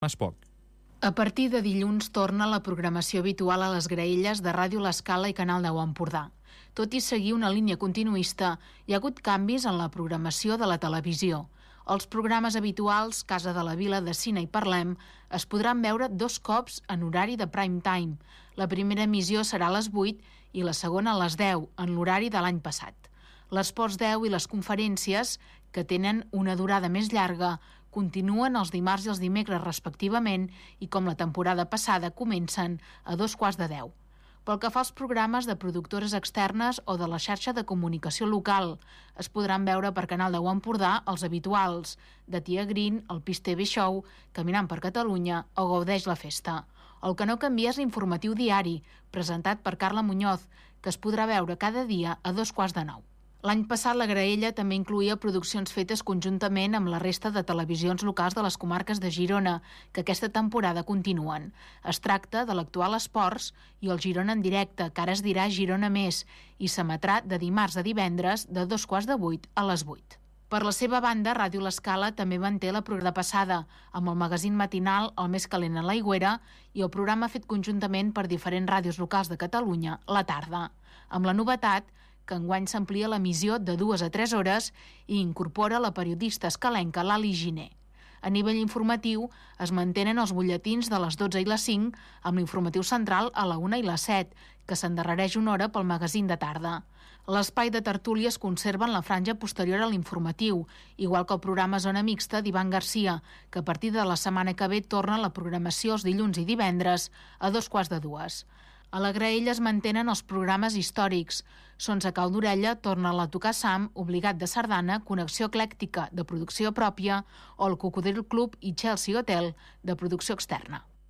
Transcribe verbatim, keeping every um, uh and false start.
Mas poc. A partir de dilluns torna la programació habitual a les graelles de Ràdio L'Escala i Canal deu Empordà. Tot i seguir una línia continuista, hi ha hagut canvis en la programació de la televisió. Els programes habituals, Casa de la Vila, de Cine i Parlem, es podran veure dos cops en horari de prime time. La primera emissió serà a les vuit i la segona a les deu, en l'horari de l'any passat. L'Esports deu i les conferències, que tenen una durada més llarga, continuen els dimarts i els dimecres respectivament i, com la temporada passada, comencen a dos quarts de deu. Pel que fa als programes de productores externes o de la xarxa de comunicació local, es podran veure per Canal deu Empordà els habituals, de Tia Green, el Pis T V Show, Caminant per Catalunya o Gaudeix la Festa. El que no canvia és l'informatiu diari, presentat per Carla Muñoz, que es podrà veure cada dia a dos quarts de nou. L'any passat la graella també incluïa produccions fetes conjuntament amb la resta de televisions locals de les comarques de Girona, que aquesta temporada continuen. Es tracta de l'actual Esports i el Girona en directe, que ara es dirà Girona Més, i s'emetrà de dimarts a divendres de dos quarts de vuit a les vuit. Per la seva banda, Ràdio L'Escala també manté la programació passada, amb el magazín matinal El més calent a l'Aigüera i el programa fet conjuntament per diferents ràdios locals de Catalunya, La Tarda. Amb la novetat que enguany s'amplia l'emissió de dues a tres hores i incorpora la periodista escalenca Lali Giner. A nivell informatiu es mantenen els butlletins de les dotze i les cinc, amb l'informatiu central a la una i les set, que s'endarrereix una hora pel magazín de tarda. L'espai de tertúlia es conserva en la franja posterior a l'informatiu, igual que el programa Zona Mixta d'Ivan Garcia, que a partir de la setmana que ve torna a la programació els dilluns i divendres a dos quarts de dues. A la graella es mantenen els programes històrics. Sons a cau d'orella torna a la Tocar Sam, Obligat de Sardana, Connexió Eclèctica de producció pròpia o el Cocodril Club i Chelsea Hotel de producció externa.